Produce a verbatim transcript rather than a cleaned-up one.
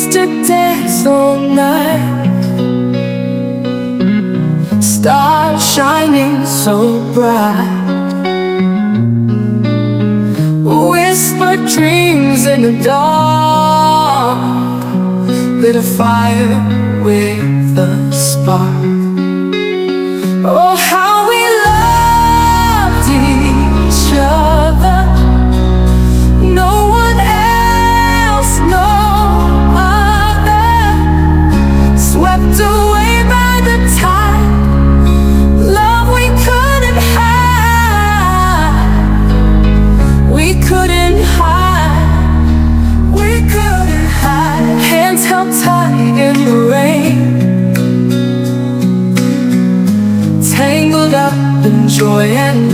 Yesterdays all night, stars shining so bright, whispered dreams in the dark, lit a fire with a spark. Oh, how we loved each other, no one else, no other, swept away by the tide, love we couldn't hide, we couldn't hide, we couldn't hide. Hands held tight in the rain, tangled up in joy and